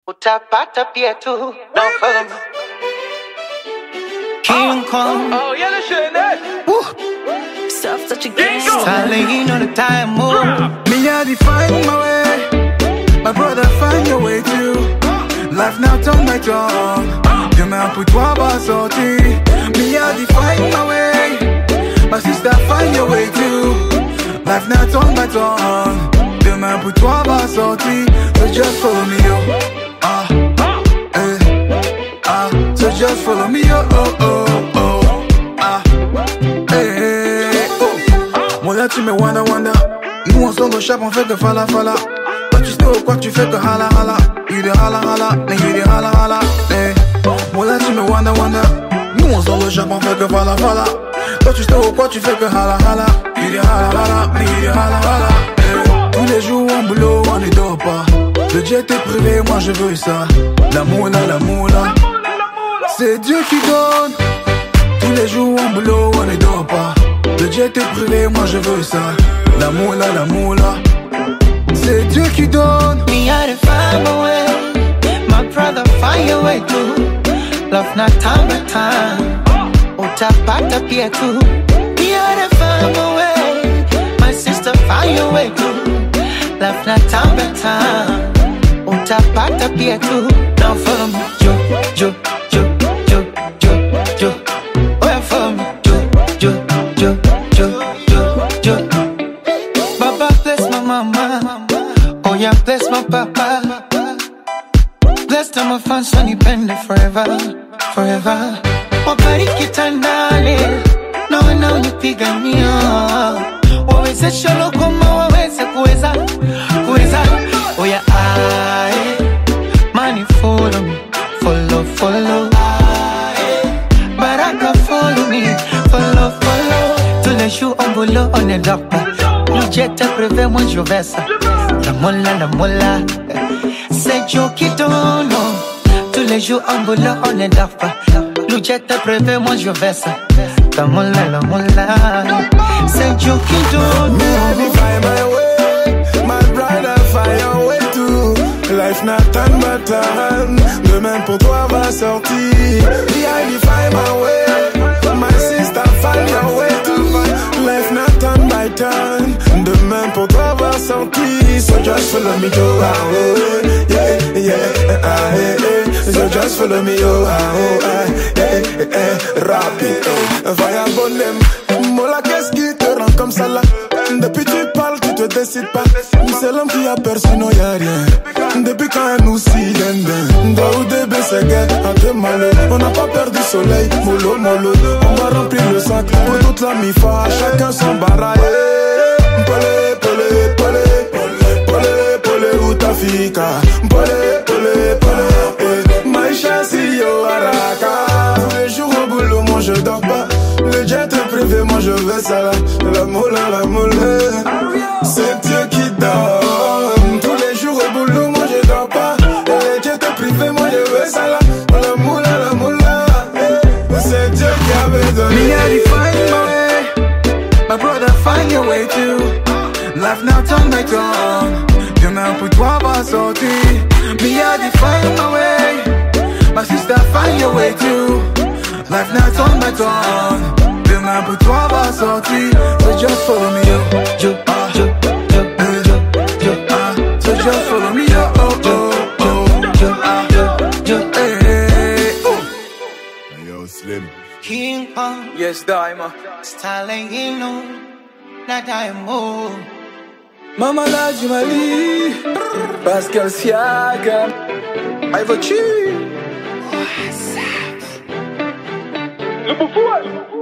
Utapata pia tu. Don't follow me. King Kong. Oh, yeah, that's shit, that. Stuff such a game. Styling on the time move. Me, I define my way. My brother, find your way too. Life now turn by turn. Demain pour toi va sortir. Me, I define my way. My sister, find your way too. Life now turn by turn. Demain pour toi va sortir. So just follow me, yo. So just follow me, yo. Moi là tu me wanda. Nous on sort au chap, on fait que fala. Toi tu sais au quoi que tu fais que hala. You de hala, you de hala. Moi là tu me wanda. Nous on sort au chap, on fait que fala. Toi tu sais au quoi tu fais que hala. You de hala, you de hala. Tous les jours en boulot, on ne dort pas. Le jet est privé, moi je veux ça. La moula. C'est Dieu qui donne. Tous les jours en boulot, on ne dort pas. Le jet est privé, moi je veux ça. La moula. C'est Dieu qui donne. Me I to find my way. My brother find your way too. Love not time by time. Utapata pia tu. Me I to find my way. My sister find your way too. Love not time by time. Utapata pia tu. Don't follow me, Jo. Where for me, Jo. Baba bless my mama. Oh yeah, bless my papa. Bless them my fun, sunny pende forever. Wabariki tandale. No nipigania. Waweze sholo kama waweze kuweza. Oh yeah, money follow me. Follow. Baraka follow me. Follow. Tous les jours en boulot, on ne dort pas. Le jet est privé, moi je vais ça. La moula. C'est Joe qui donne. Tous les jours en boulot, on ne dort pas. Le jet est privé, moi je vais ça. La moula. C'est Joe qui donne. Me, I define my way. My brother, find your way too. Life not time but time. Demain pour toi va sortir. Me, I define my way. My sister, find your way too. Life not time by time. Demain pour toi va sortir. So just follow me, yo. So just follow me, yo. Rapide, vagabond. Mola, qu'est-ce qui te rend comme ça là? Depuis tu parles, tu te décides pas. C'est l'homme qui a peur, sinon y'a rien. Depuis quand elle nous s'y donne. Daoud et Bességuet, à te malheur. On n'a pas peur du soleil, mollo. On va remplir le sac pour toute la mi-fa. Chacun son baraye. Pole, utafika. Pole, Maïcha, si yo, araka. Tous les jours au boulot, moi je dors pas. Le jet est privé, moi je veux ça là. La moula. C'est Dieu qui donne. Tous les jours au boulot, moi je dors pas. Le jet est privé, moi je veux ça là. La moula. C'est Dieu qui avait donné. Me, I define my way. My brother, find your way too. Life now turn by turn. Demain pour toi va sortir. Me, I define my way. My sister, find your way too. Life now turn by turn. Demain pour toi va sortir. So just follow me, yo. So just follow me, yo. Yo, Slim. King Kong. Yes, Daima. Styling na diamond. Mama la Jumali, Pascal Siakam, I vote you. Le bouffon.